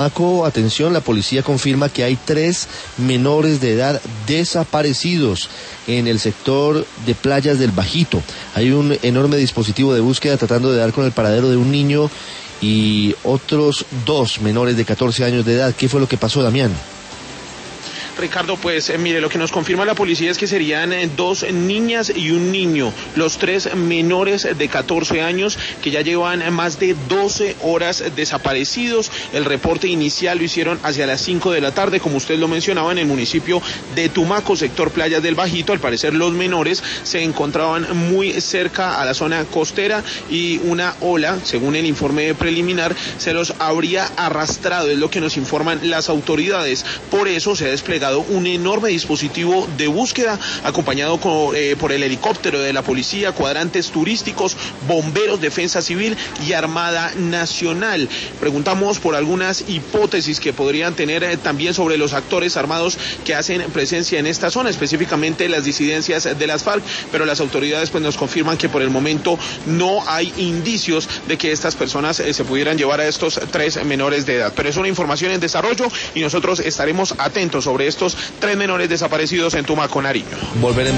Atención, la policía confirma que hay 3 menores de edad desaparecidos en el sector de Playas del Bajito. Hay un enorme dispositivo de búsqueda tratando de dar con el paradero de un niño y otros 2 menores de 14 años de edad. ¿Qué fue lo que pasó, Damián? Ricardo, pues mire, lo que nos confirma la policía es que serían 2 niñas y un niño, los 3 menores de 14 años que ya llevan más de 12 horas desaparecidos. El reporte inicial lo hicieron hacia las 5 de la tarde, como usted lo mencionaba, en el municipio de Tumaco, sector Playas del Bajito. Al parecer los menores se encontraban muy cerca a la zona costera y una ola, según el informe preliminar, se los habría arrastrado, es lo que nos informan las autoridades. Por eso se ha desplegado un enorme dispositivo de búsqueda acompañado por el helicóptero de la policía, cuadrantes turísticos, bomberos, defensa civil y Armada Nacional. Preguntamos por algunas hipótesis que podrían tener también sobre los actores armados que hacen presencia en esta zona, específicamente las disidencias de las FARC, pero las autoridades pues nos confirman que por el momento no hay indicios de que estas personas se pudieran llevar a estos 3 menores de edad. Pero es una información en desarrollo y nosotros estaremos atentos sobre estos 3 menores desaparecidos en Tumaco, Nariño. Volveremos.